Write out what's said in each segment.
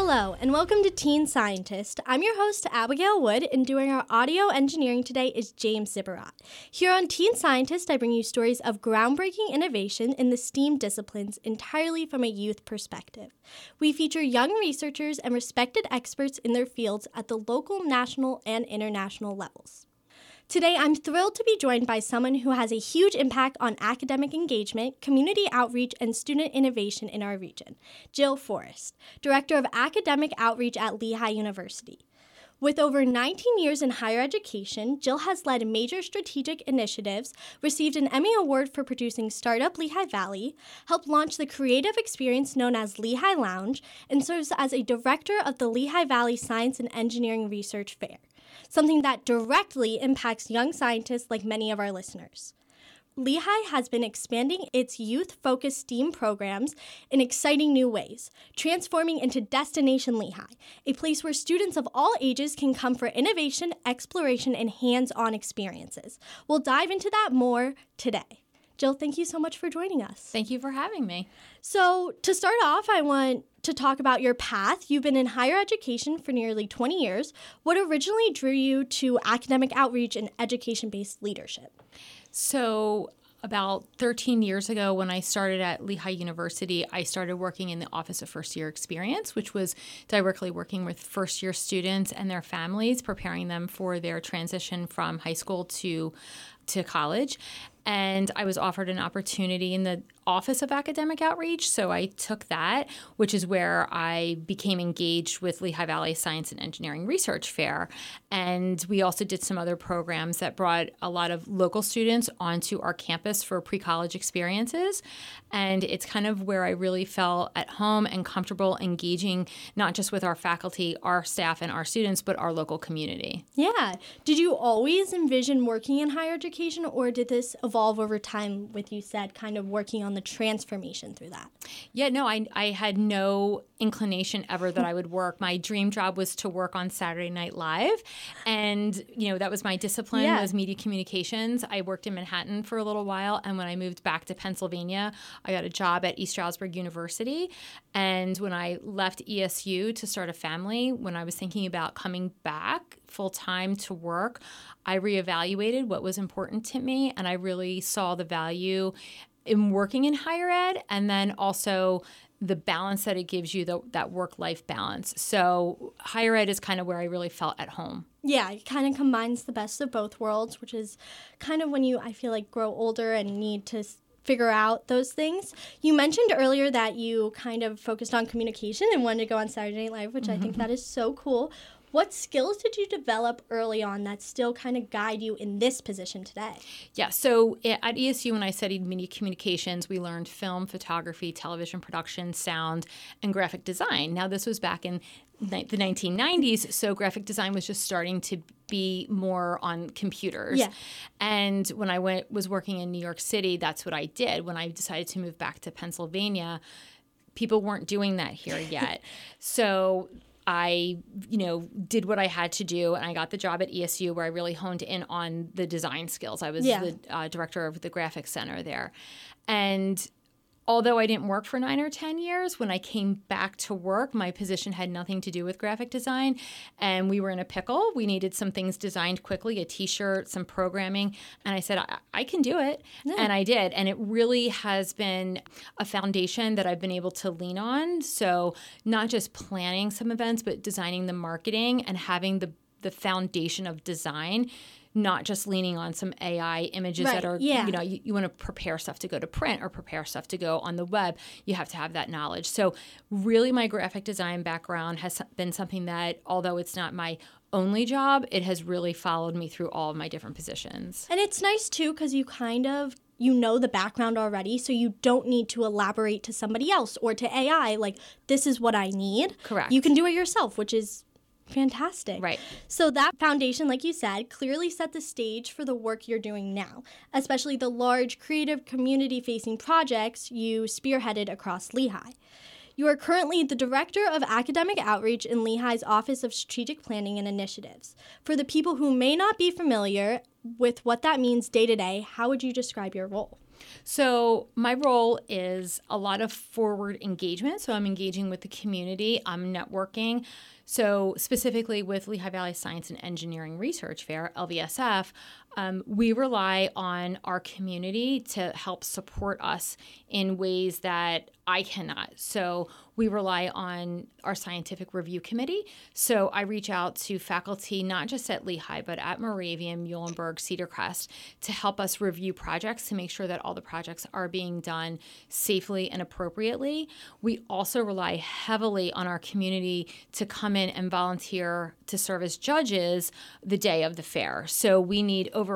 Hello, and welcome to Teen Scientist. I'm your host, Abigail Wood, and doing our audio engineering today is James Zibarat. Here on Teen Scientist, I bring you stories of groundbreaking innovation in the STEAM disciplines entirely from a youth perspective. We feature young researchers and respected experts in their fields at the local, national, and international levels. Today, I'm thrilled to be joined by someone who has a huge impact on academic engagement, community outreach, and student innovation in our region, Jill Forrest, Director of Academic Outreach at Lehigh University. With over 19 years in higher education, Jill has led major strategic initiatives, received an Emmy Award for producing Startup Lehigh Valley, helped launch the creative experience known as Lehigh Lounge, and serves as a director of the Lehigh Valley Science and Engineering Research Fair, something that directly impacts young scientists like many of our listeners. Lehigh has been expanding its youth-focused STEAM programs in exciting new ways, transforming into Destination Lehigh, a place where students of all ages can come for innovation, exploration, and hands-on experiences. We'll dive into that more today. Jill, thank you so much for joining us. Thank you for having me. So, to start off, I want to talk about your path. You've been in higher education for nearly 20 years. What originally drew you to academic outreach and education-based leadership? So about 13 years ago, when I started at Lehigh University, I started working in the Office of First Year Experience, which was directly working with first-year students and their families, preparing them for their transition from high school to college. And I was offered an opportunity in the Office of Academic Outreach, so I took that, which is where I became engaged with Lehigh Valley Science and Engineering Research Fair. And we also did some other programs that brought a lot of local students onto our campus for pre-college experiences. And it's kind of where I really felt at home and comfortable engaging not just with our faculty, our staff, and our students, but our local community. Yeah. Did you always envision working in higher education, or did this evolve over time with, you said, kind of working on the transformation through that? Yeah, no, I had no inclination ever that I would work. My dream job was to work on Saturday Night Live. And, that was my discipline, was media communications. I worked in Manhattan for a little while. And when I moved back to Pennsylvania, I got a job at East Stroudsburg University. And when I left ESU to start a family, when I was thinking about coming back full-time to work, I reevaluated what was important to me. And I really saw the value in working in higher ed, and then also the balance that it gives you, that work-life balance. So higher ed is kind of where I really felt at home. Yeah, it kind of combines the best of both worlds, which is kind of when you, I feel like, grow older and need to figure out those things. You mentioned earlier that you kind of focused on communication and wanted to go on Saturday Night Live, which I think that is so cool. What skills did you develop early on that still kind of guide you in this position today? Yeah, so at ESU, when I studied media communications, we learned film, photography, television production, sound, and graphic design. Now, this was back in the 1990s, so graphic design was just starting to be more on computers. Yeah. And when I was working in New York City, that's what I did. When I decided to move back to Pennsylvania, people weren't doing that here yet. So I, did what I had to do, and I got the job at ESU where I really honed in on the design skills. I was the director of the graphics center there. And although I didn't work for 9 or 10 years, when I came back to work, my position had nothing to do with graphic design, and we were in a pickle. We needed some things designed quickly, a T-shirt, some programming, and I said, I can do it, and I did. And it really has been a foundation that I've been able to lean on. So not just planning some events, but designing the marketing and having the foundation of design, not just leaning on some AI images that are, you want to prepare stuff to go to print or prepare stuff to go on the web. You have to have that knowledge. So really my graphic design background has been something that, although it's not my only job, it has really followed me through all of my different positions. And it's nice, too, because you kind of know the background already, so you don't need to elaborate to somebody else or to AI, like, this is what I need. Correct. You can do it yourself, which is fantastic. Right. So that foundation, like you said, clearly set the stage for the work you're doing now, especially the large creative community-facing projects you spearheaded across Lehigh. You are currently the Director of Academic Outreach in Lehigh's Office of Strategic Planning and Initiatives. For the people who may not be familiar with what that means day to day, how would you describe your role? So my role is a lot of forward engagement. So I'm engaging with the community. I'm networking. So specifically with Lehigh Valley Science and Engineering Research Fair, LVSF, we rely on our community to help support us in ways that I cannot. So we rely on our scientific review committee. So I reach out to faculty, not just at Lehigh, but at Moravian, Muhlenberg, Cedar Crest, to help us review projects to make sure that all the projects are being done safely and appropriately. We also rely heavily on our community to come in and volunteer to serve as judges the day of the fair. So we need over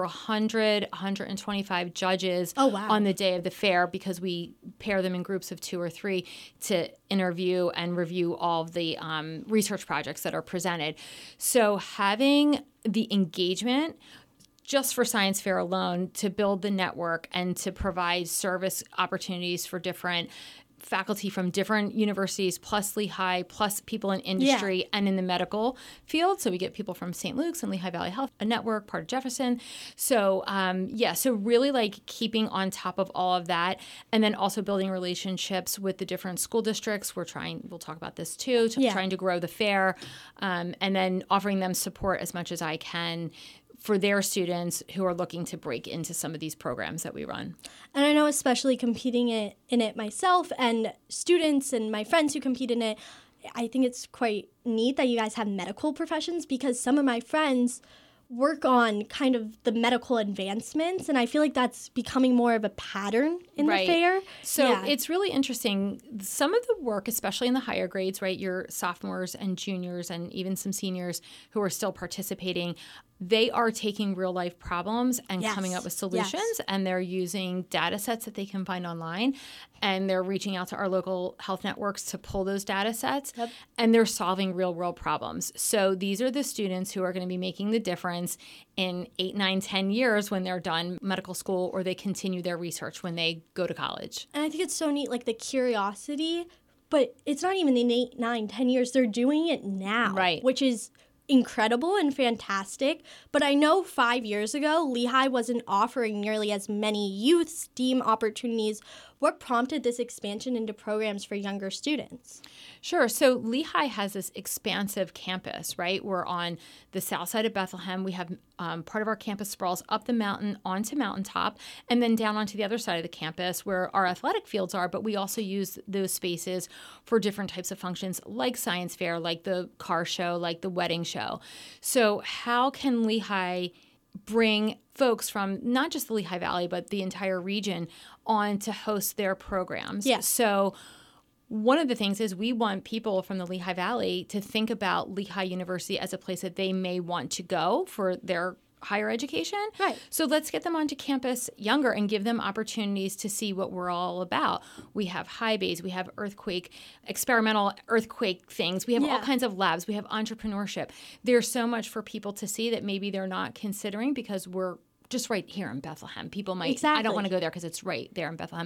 125 judges on the day of the fair, because we pair them in groups of 2 or 3 to interview and review all of the research projects that are presented. So having the engagement just for Science Fair alone to build the network and to provide service opportunities for different faculty from different universities, plus Lehigh, plus people in industry and in the medical field. So we get people from St. Luke's and Lehigh Valley Health Network, part of Jefferson. So so really like keeping on top of all of that, and then also building relationships with the different school districts. We'll talk about this too, trying to grow the fair, and then offering them support as much as I can for their students who are looking to break into some of these programs that we run. And I know, especially competing in it myself and students and my friends who compete in it, I think it's quite neat that you guys have medical professions, because some of my friends work on kind of the medical advancements, and I feel like that's becoming more of a pattern in the fair. So it's really interesting. Some of the work, especially in the higher grades, right, your sophomores and juniors and even some seniors who are still participating, they are taking real life problems and coming up with solutions, and they're using data sets that they can find online, and they're reaching out to our local health networks to pull those data sets, and they're solving real world problems. So these are the students who are going to be making the difference in 8, 9, 10 years when they're done medical school, or they continue their research when they go to college. And I think it's so neat, like the curiosity, but it's not even in 8, 9, 10 years. They're doing it now, which is incredible and fantastic. But I know 5 years ago, Lehigh wasn't offering nearly as many youth STEAM opportunities. What prompted this expansion into programs for younger students? Sure. So Lehigh has this expansive campus, right? We're on the south side of Bethlehem. We have part of our campus sprawls up the mountain onto Mountaintop, and then down onto the other side of the campus where our athletic fields are. But we also use those spaces for different types of functions like Science Fair, like the car show, like the wedding show. So how can Lehigh bring folks from not just the Lehigh Valley, but the entire region on to host their programs? So one of the things is we want people from the Lehigh Valley to think about Lehigh University as a place that they may want to go for their higher education. So let's get them onto campus younger and give them opportunities to see what we're all about. We have high bays, we have experimental earthquake things. We have all kinds of labs. We have entrepreneurship. There's so much for people to see that maybe they're not considering because we're just right here in Bethlehem. People might, I don't want to go there because it's right there in Bethlehem.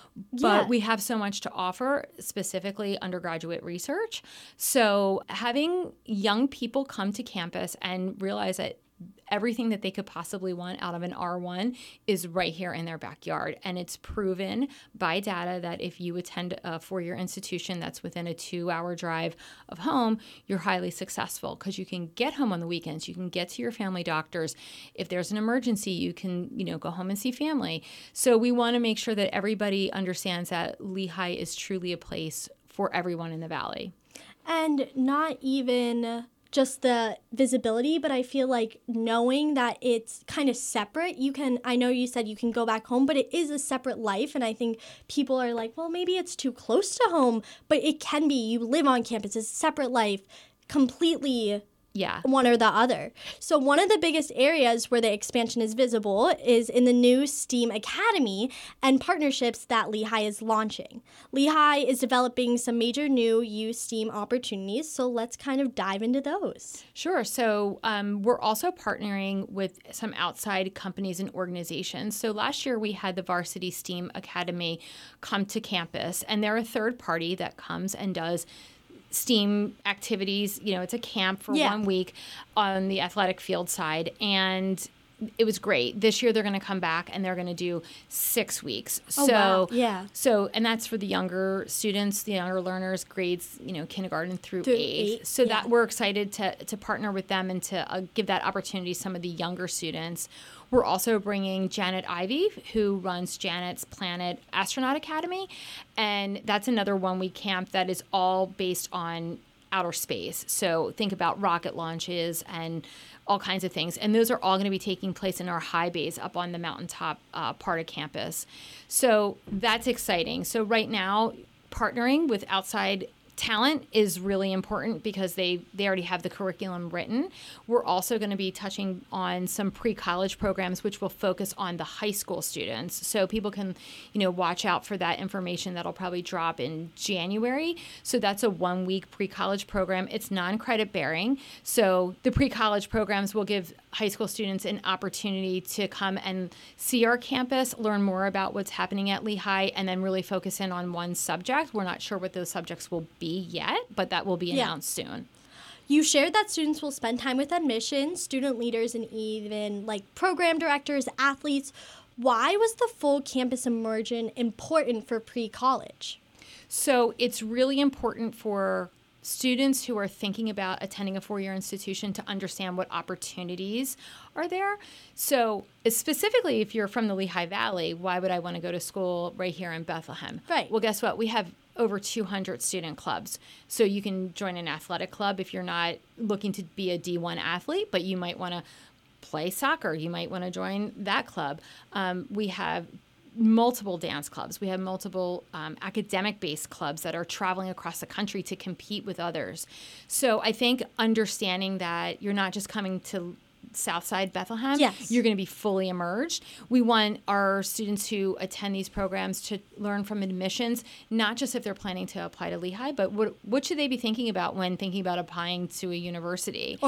But we have so much to offer, specifically undergraduate research. So having young people come to campus and realize that everything that they could possibly want out of an R1 is right here in their backyard. And it's proven by data that if you attend a four-year institution that's within a 2-hour drive of home, you're highly successful because you can get home on the weekends. You can get to your family doctors. If there's an emergency, you can, go home and see family. So we want to make sure that everybody understands that Lehigh is truly a place for everyone in the Valley. And not even just the visibility, but I feel like knowing that it's kind of separate, I know you said you can go back home, but it is a separate life. And I think people are like, well, maybe it's too close to home, but it can be. You live on campus, it's a separate life, completely one or the other. So one of the biggest areas where the expansion is visible is in the new STEAM Academy and partnerships that Lehigh is launching. Lehigh is developing some major new youth STEAM opportunities, so let's kind of dive into those. Sure. So we're also partnering with some outside companies and organizations. So last year we had the Varsity STEAM Academy come to campus, and they're a third party that comes and does STEAM activities. It's a camp for 1 week on the athletic field side. And it was great. This year they're going to come back and they're going to do 6 weeks. Oh, wow. Yeah. So, and that's for the younger students, the younger learners, grades, kindergarten through eighth. So that we're excited to partner with them and to give that opportunity to some of the younger students. We're also bringing Janet Ivy, who runs Janet's Planet Astronaut Academy. And that's another one-week camp that is all based on outer space. So think about rocket launches and all kinds of things. And those are all going to be taking place in our high bays up on the mountaintop part of campus. So that's exciting. So right now, partnering with outside talent is really important because they already have the curriculum written. We're also going to be touching on some pre-college programs, which will focus on the high school students. So people can, watch out for that information that'll probably drop in January. So that's a 1-week pre-college program. It's non-credit bearing. So the pre-college programs will give high school students an opportunity to come and see our campus, learn more about what's happening at Lehigh, and then really focus in on one subject. We're not sure what those subjects will be yet, but that will be announced soon. You shared that students will spend time with admissions, student leaders, and even program directors, athletes. Why was the full campus immersion important for pre-college? So it's really important for students who are thinking about attending a 4-year institution to understand what opportunities are there. So specifically, if you're from the Lehigh Valley, why would I want to go to school right here in Bethlehem? Right. Well, guess what? We have over 200 student clubs. So you can join an athletic club if you're not looking to be a D1 athlete, but you might want to play soccer. You might want to join that club. We have multiple dance clubs. We have multiple academic-based clubs that are traveling across the country to compete with others. So I think understanding that you're not just coming to Southside Bethlehem, yes, you're going to be fully immersed. We want our students who attend these programs to learn from admissions, not just if they're planning to apply to Lehigh, but what should they be thinking about when thinking about applying to a university?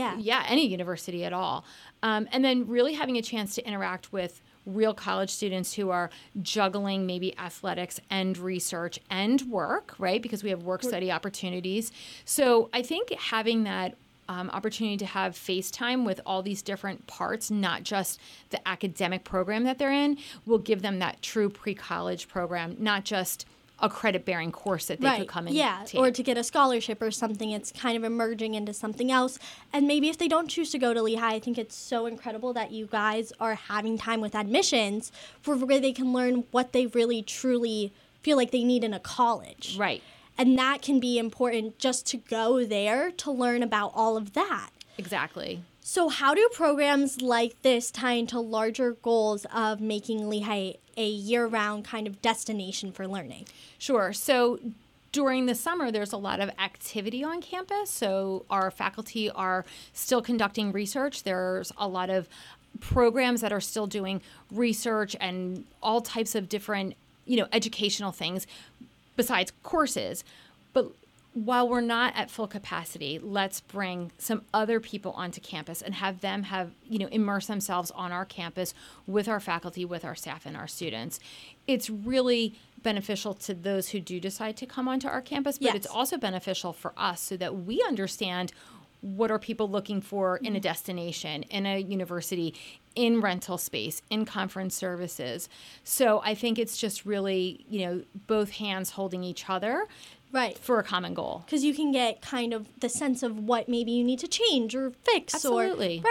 Any university at all. And then really having a chance to interact with real college students who are juggling maybe athletics and research and work, right? Because we have work study opportunities. So I think having that opportunity to have FaceTime with all these different parts, not just the academic program that they're in, will give them that true pre-college program, not just a credit-bearing course that they could come and take. Or to get a scholarship or something. It's kind of emerging into something else. And maybe if they don't choose to go to Lehigh, I think it's so incredible that you guys are having time with admissions where they can learn what they really, truly feel like they need in a college. Right. And that can be important just to go there to learn about all of that. Exactly. So how do programs like this tie into larger goals of making Lehigh a year-round kind of destination for learning? Sure. So during the summer, there's a lot of activity on campus. So our faculty are still conducting research. There's a lot of programs that are still doing research and all types of different, educational things besides courses. But while we're not at full capacity, let's bring some other people onto campus and have them immerse themselves on our campus with our faculty, with our staff, and our students. It's really beneficial to those who do decide to come onto our campus, but it's also beneficial for us so that we understand what are people looking for in a destination, in a university, in rental space, in conference services. So I think it's just really, both hands holding each other for a common goal. Because you can get kind of the sense of what maybe you need to change or fix. Absolutely.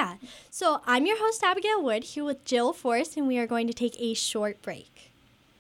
So I'm your host, Abigail Wood, here with Jill Forrest, and we are going to take a short break.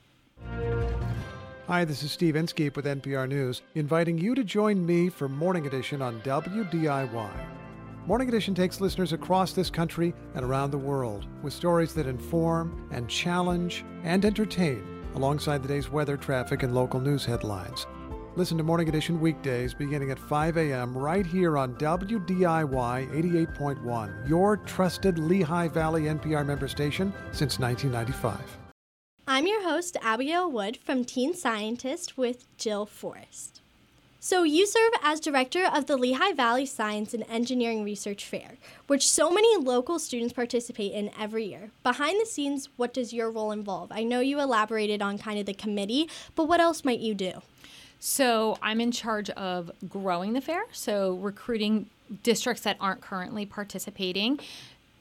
Hi, this is Steve Inskeep with NPR News, inviting you to join me for Morning Edition on WDIY. Morning Edition takes listeners across this country and around the world with stories that inform and challenge and entertain alongside the day's weather, traffic, and local news headlines. Listen to Morning Edition weekdays beginning at 5 a.m. right here on WDIY 88.1, your trusted Lehigh Valley NPR member station since 1995. I'm your host, Abigail Wood from Teen Scientist with Jill Forrest. So you serve as director of the Lehigh Valley Science and Engineering Research Fair, which so many local students participate in every year. Behind the scenes, what does your role involve? I know you elaborated on kind of the committee, but what else might you do? So I'm in charge of growing the fair, so recruiting districts that aren't currently participating,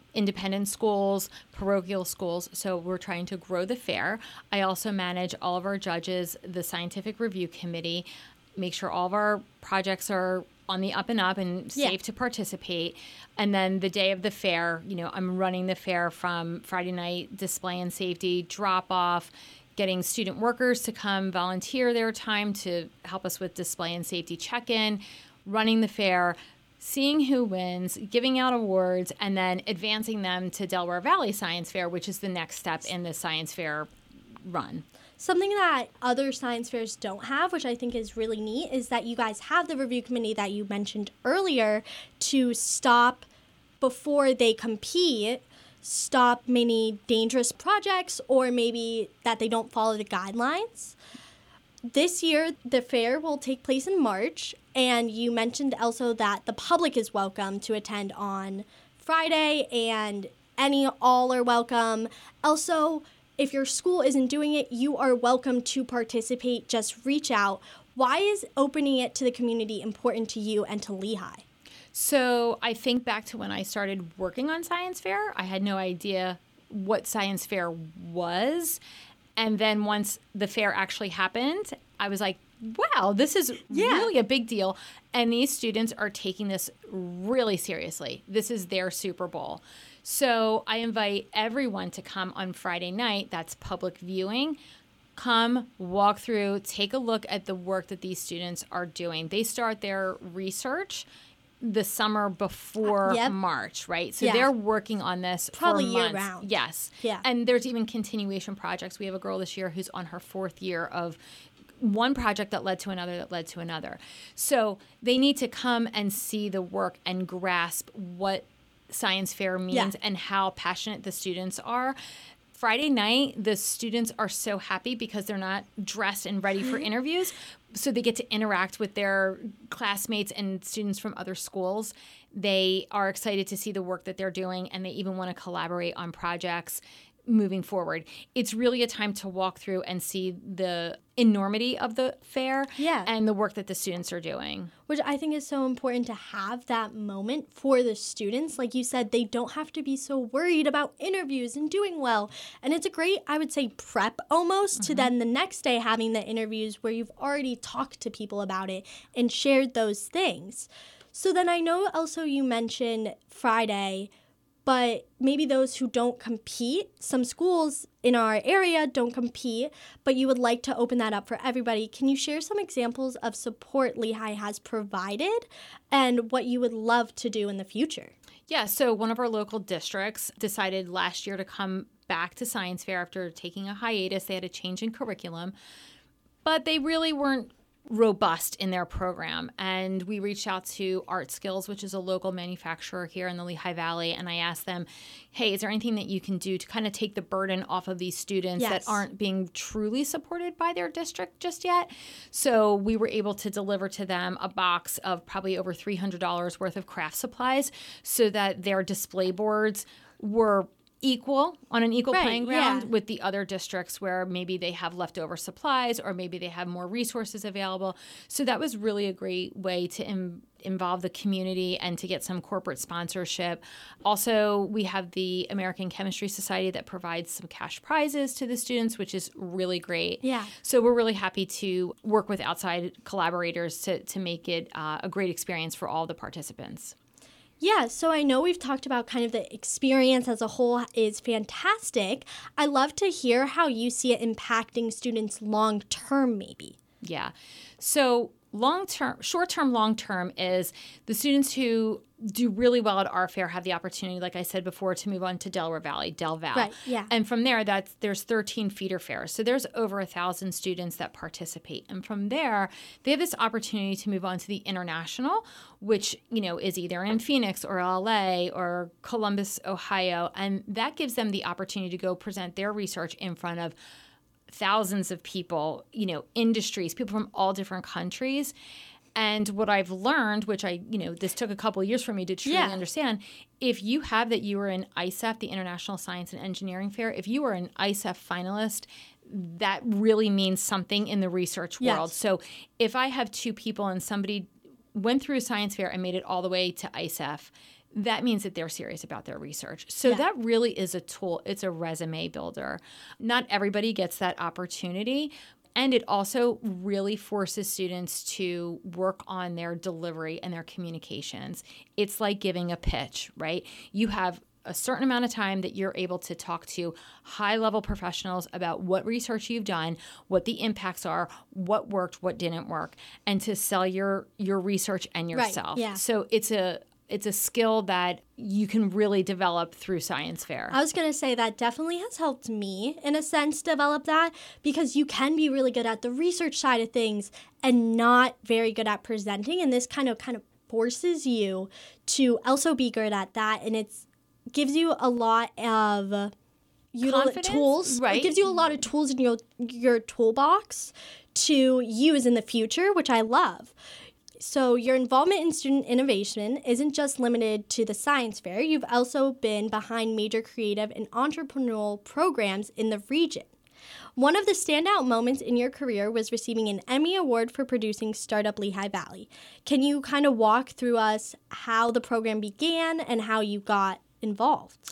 independent schools, parochial schools. So we're trying to grow the fair. I also manage all of our judges, the scientific review committee, make sure all of our projects are on the up and up and safe to participate. And then the day of the fair, I'm running the fair from Friday night display and safety, drop off, getting student workers to come volunteer their time to help us with display and safety check-in, running the fair, seeing who wins, giving out awards, and then advancing them to Delaware Valley Science Fair, which is the next step in the science fair run. Something that other science fairs don't have, which I think is really neat, is that you guys have the review committee that you mentioned earlier to stop before they compete, stop many dangerous projects or maybe that they don't follow the guidelines. This year, the fair will take place in March, and you mentioned also that the public is welcome to attend on Friday, and all are welcome. Also, if your school isn't doing it, you are welcome to participate. Just reach out. Why is opening it to the community important to you and to Lehigh? So I think back to when I started working on Science Fair. I had no idea what Science Fair was. And then once the fair actually happened, I was like, wow, this is really a big deal. And these students are taking this really seriously. This is their Super Bowl. So I invite everyone to come on Friday night. That's public viewing. Come, walk through, take a look at the work that these students are doing. They start their research the summer before March, right? So they're working on this probably for months. Year round. Yes. Yeah. And there's even continuation projects. We have a girl this year who's on her 4th year of one project that led to another that led to another. So they need to come and see the work and grasp what science fair means and how passionate the students are. Friday night, the students are so happy because they're not dressed and ready for interviews. So they get to interact with their classmates and students from other schools. They are excited to see the work that they're doing, and they even want to collaborate on projects moving forward. It's really a time to walk through and see the enormity of the fair and the work that the students are doing. Which I think is so important to have that moment for the students. Like you said, they don't have to be so worried about interviews and doing well. And it's a great, I would say, prep almost to then the next day having the interviews where you've already talked to people about it and shared those things. So then I know also you mentioned Friday, but maybe those who don't compete, some schools in our area don't compete, but you would like to open that up for everybody. Can you share some examples of support Lehigh has provided and what you would love to do in the future? Yeah, so one of our local districts decided last year to come back to Science Fair after taking a hiatus. They had a change in curriculum, but they really weren't robust in their program. And we reached out to Art Skills, which is a local manufacturer here in the Lehigh Valley. And I asked them, hey, is there anything that you can do to kind of take the burden off of these students that aren't being truly supported by their district just yet? So we were able to deliver to them a box of probably over $300 worth of craft supplies so that their display boards were on an equal playing ground with the other districts where maybe they have leftover supplies or maybe they have more resources available. So that was really a great way to involve the community and to get some corporate sponsorship. Also, we have the American Chemistry Society that provides some cash prizes to the students, which is really great. Yeah. So we're really happy to work with outside collaborators to make it a great experience for all the participants. Yeah, so I know we've talked about kind of the experience as a whole is fantastic. I love to hear how you see it impacting students long term, maybe. Yeah. So short-term, long-term is the students who do really well at our fair have the opportunity, like I said before, to move on to Delaware Valley, Del Val. Right, yeah. And from there, there's 13 feeder fairs. So there's over 1,000 students that participate. And from there, they have this opportunity to move on to the international, which, is either in Phoenix or LA or Columbus, Ohio. And that gives them the opportunity to go present their research in front of thousands of people, industries, people from all different countries. And what I've learned, which this took a couple of years for me to truly understand, if you have that you were in ISEF, the International Science and Engineering Fair, if you are an ISEF finalist, that really means something in the research world. So if I have two people and somebody went through a science fair and made it all the way to ISEF, that means that they're serious about their research. So that really is a tool. It's a resume builder. Not everybody gets that opportunity. And it also really forces students to work on their delivery and their communications. It's like giving a pitch, right? You have a certain amount of time that you're able to talk to high-level professionals about what research you've done, what the impacts are, what worked, what didn't work, and to sell your research and yourself. Right, yeah. So it's a skill that you can really develop through science fair. I was going to say that definitely has helped me, in a sense, develop that, because you can be really good at the research side of things and not very good at presenting, and this kind of forces you to also be good at that, and it's gives you a lot of tools. Right. It gives you a lot of tools in your toolbox to use in the future, which I love. So your involvement in student innovation isn't just limited to the science fair. You've also been behind major creative and entrepreneurial programs in the region. One of the standout moments in your career was receiving an Emmy Award for producing Startup Lehigh Valley. Can you kind of walk through us how the program began and how you got involved?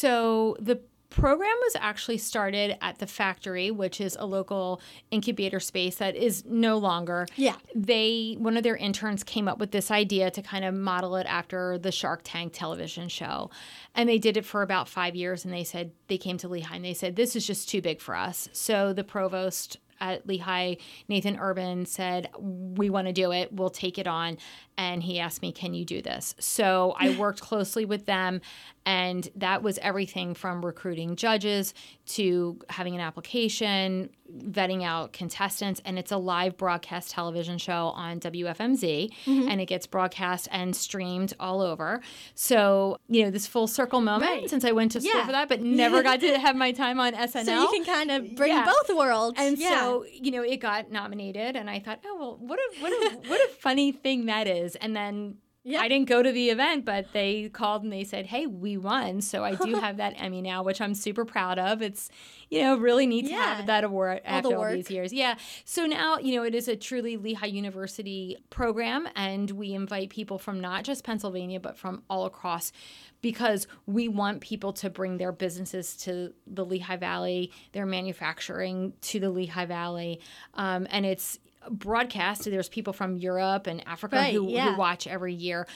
So the program was actually started at the Factory, which is a local incubator space that is no longer. Yeah. One of their interns came up with this idea to kind of model it after the Shark Tank television show. And they did it for about 5 years, and they came to Lehigh and they said, this is just too big for us. So the provost at Lehigh, Nathan Urban, said, we want to do it. We'll take it on. And he asked me, can you do this? So I worked closely with them. And that was everything from recruiting judges to having an application, vetting out contestants. And it's a live broadcast television show on WFMZ. Mm-hmm. And it gets broadcast and streamed all over. So, this full circle moment since I went to school for that, but never got to have my time on SNL. So you can kind of bring both worlds. And so, it got nominated. And I thought, oh, well, what a funny thing that is. And then I didn't go to the event, but they called and they said, hey, we won. So I do have that Emmy now, which I'm super proud of. It's, really neat to have that award after all these years. Yeah. So now, it is a truly Lehigh University program, and we invite people from not just Pennsylvania, but from all across, because we want people to bring their businesses to the Lehigh Valley, their manufacturing to the Lehigh Valley. And it's broadcast. There's people from Europe and Africa who watch every year.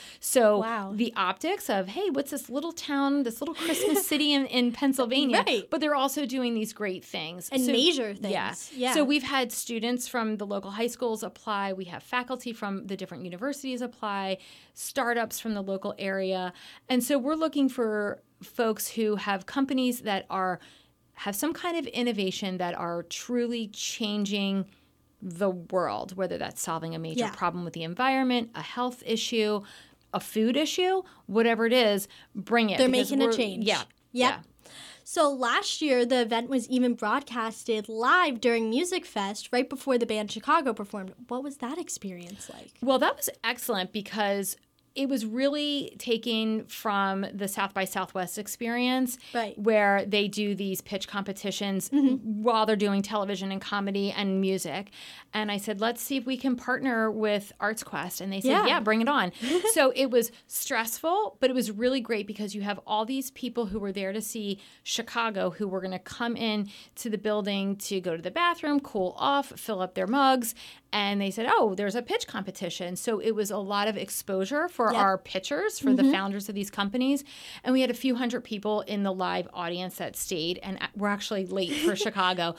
So the optics of, hey, what's this little town, this little Christmas city in Pennsylvania? Right. But they're also doing these great things. And major things. Yeah. So we've had students from the local high schools apply. We have faculty from the different universities apply, startups from the local area. And so we're looking for folks who have companies that have some kind of innovation that are truly changing the world, whether that's solving a major problem with the environment, a health issue, a food issue, whatever it is, bring it. They're making a change. Yeah. Yep. Yeah. So last year, the event was even broadcasted live during Music Fest right before the band Chicago performed. What was that experience like? Well, that was excellent because it was really taken from the South by Southwest experience, where they do these pitch competitions while they're doing television and comedy and music. And I said, let's see if we can partner with ArtsQuest. And they said, yeah, bring it on. So it was stressful, but it was really great because you have all these people who were there to see Chicago who were going to come in to the building to go to the bathroom, cool off, fill up their mugs. And they said, oh, there's a pitch competition. So it was a lot of exposure for our pitchers, for the founders of these companies. And we had a few hundred people in the live audience that stayed. And we're actually late for Chicago.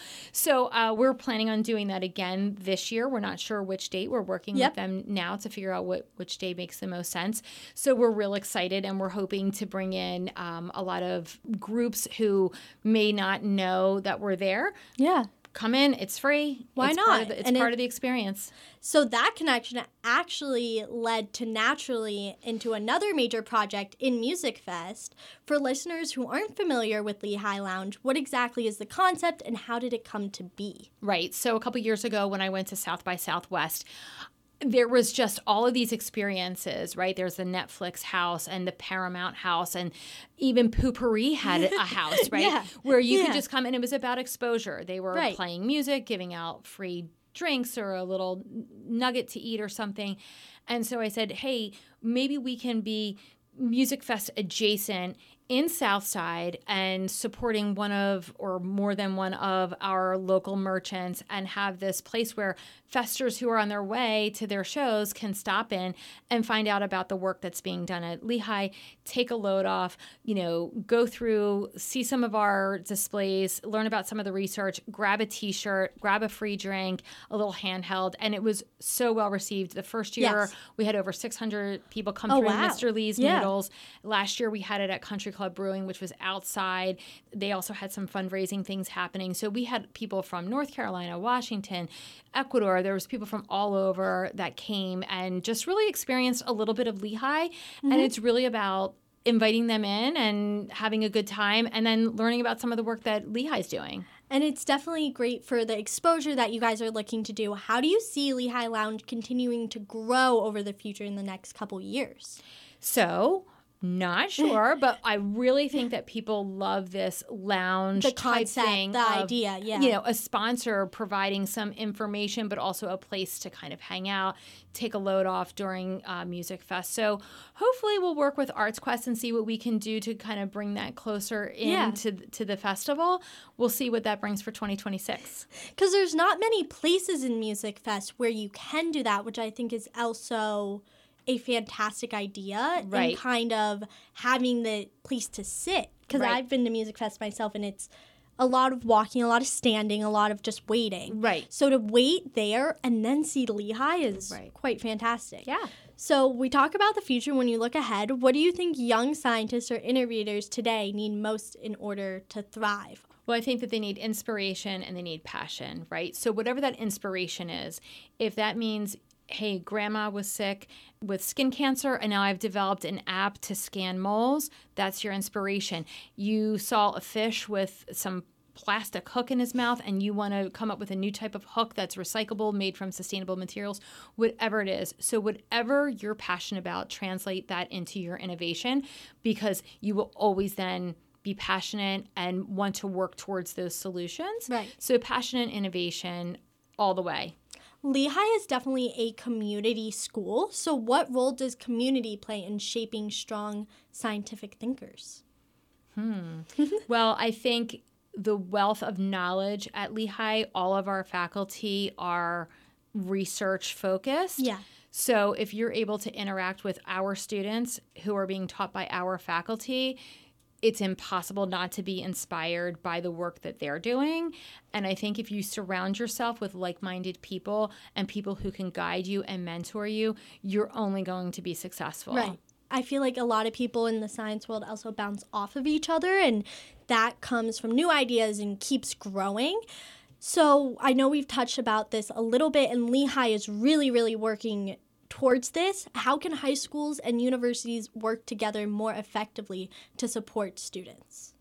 So we're planning on doing that again this year. We're not sure which date. We're working with them now to figure out which day makes the most sense. So we're real excited. And we're hoping to bring in a lot of groups who may not know that we're there. Yeah. Come in. It's free. Why not? It's part of the experience. So that connection actually led to naturally into another major project in Music Fest. For listeners who aren't familiar with Lehigh Lounge, what exactly is the concept and how did it come to be? Right. So a couple years ago when I went to South by Southwest, there was just all of these experiences, right? There's the Netflix house and the Paramount house, and even Poopery had a house, right? Where you could just come, and it was about exposure. They were playing music, giving out free drinks or a little nugget to eat or something. And so I said, hey, maybe we can be Music Fest adjacent in Southside and supporting one of or more than one of our local merchants and have this place where festers who are on their way to their shows can stop in and find out about the work that's being done at Lehigh, take a load off, go through, see some of our displays, learn about some of the research, grab a t-shirt, grab a free drink, a little handheld. And it was so well received. The first year we had over 600 people come through Mr. Lee's Noodles. Last year we had it at Country Club Brewing, which was outside. They also had some fundraising things happening. So we had people from North Carolina, Washington, Ecuador. There was people from all over that came and just really experienced a little bit of Lehigh. And it's really about inviting them in and having a good time and then learning about some of the work that Lehigh's doing. And it's definitely great for the exposure that you guys are looking to do. How do you see Lehigh Lounge continuing to grow over the future in the next couple years? So, not sure, but I really think that people love this lounge the type concept, thing. The idea, A sponsor providing some information, but also a place to kind of hang out, take a load off during Music Fest. So hopefully we'll work with Arts Quest and see what we can do to kind of bring that closer into to the festival. We'll see what that brings for 2026. Because there's not many places in Music Fest where you can do that, which I think is also a fantastic idea, and kind of having the place to sit. Because I've been to Music Fest myself, and it's a lot of walking, a lot of standing, a lot of just waiting. Right. So to wait there and then see Lehigh is quite fantastic. Yeah. So we talk about the future. When you look ahead, what do you think young scientists or innovators today need most in order to thrive? Well, I think that they need inspiration and they need passion, right? So whatever that inspiration is, if that means, hey, grandma was sick with skin cancer and now I've developed an app to scan moles, that's your inspiration. You saw a fish with some plastic hook in his mouth and you want to come up with a new type of hook that's recyclable, made from sustainable materials, whatever it is. So whatever you're passionate about, translate that into your innovation, because you will always then be passionate and want to work towards those solutions. Right. So passion and innovation all the way. Lehigh is definitely a community school. So what role does community play in shaping strong scientific thinkers? Well, I think the wealth of knowledge at Lehigh, all of our faculty are research focused. Yeah. So if you're able to interact with our students who are being taught by our faculty, it's impossible not to be inspired by the work that they're doing. And I think if you surround yourself with like-minded people and people who can guide you and mentor you, you're only going to be successful. Right. I feel like a lot of people in the science world also bounce off of each other, and that comes from new ideas and keeps growing. So I know we've touched about this a little bit, and Lehigh is really, really working towards this. How can high schools and universities work together more effectively to support students?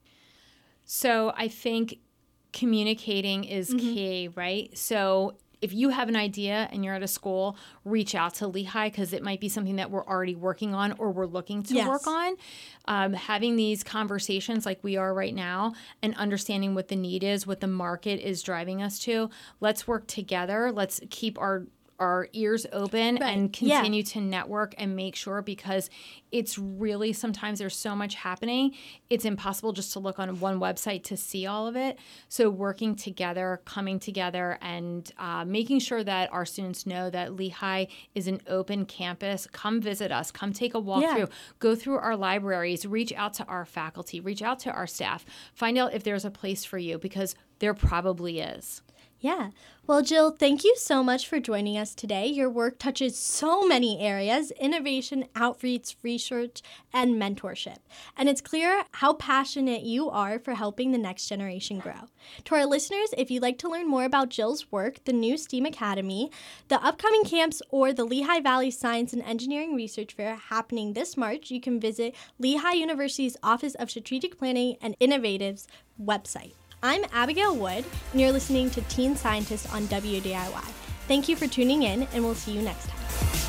So I think communicating is key, right? So if you have an idea and you're at a school, reach out to Lehigh, because it might be something that we're already working on or we're looking to work on. Having these conversations like we are right now and understanding what the need is, what the market is driving us to. Let's work together. Let's keep our ears open and continue to network and make sure, because it's really, sometimes there's so much happening, it's impossible just to look on one website to see all of it. So working together, coming together, and making sure that our students know that Lehigh is an open campus. Come visit us. Come take a walkthrough. Go through our libraries. Reach out to our faculty. Reach out to our staff. Find out if there's a place for you, because there probably is. Yeah. Well, Jill, thank you so much for joining us today. Your work touches so many areas: innovation, outreach, research, and mentorship. And it's clear how passionate you are for helping the next generation grow. To our listeners, if you'd like to learn more about Jill's work, the new STEAM Academy, the upcoming camps, or the Lehigh Valley Science and Engineering Research Fair happening this March, you can visit Lehigh University's Office of Strategic Planning and Innovatives website. I'm Abigail Wood, and you're listening to Teen Scientist on WDIY. Thank you for tuning in, and we'll see you next time.